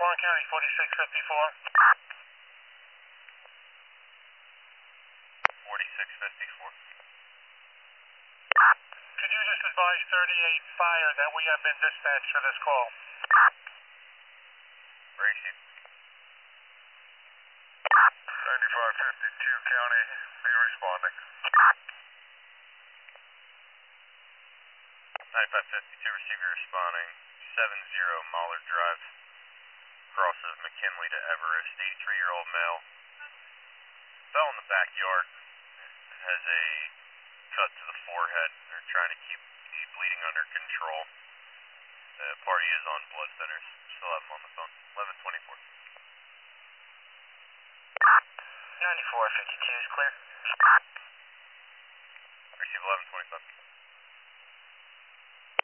Warren County, 4654. 4654. Could you just advise 38 Fire that we have been dispatched for this call? Received. 9552 County, be responding. 9552, receiver responding. 70 Mahler Drive. Cross of McKinley to Everest, 83-year-old male. Fell in the backyard. Has a cut to the forehead. They're trying to keep the bleeding under control. The party is on blood thinners. Still have him on the phone. 1124. 9452 is clear. Receive 1125.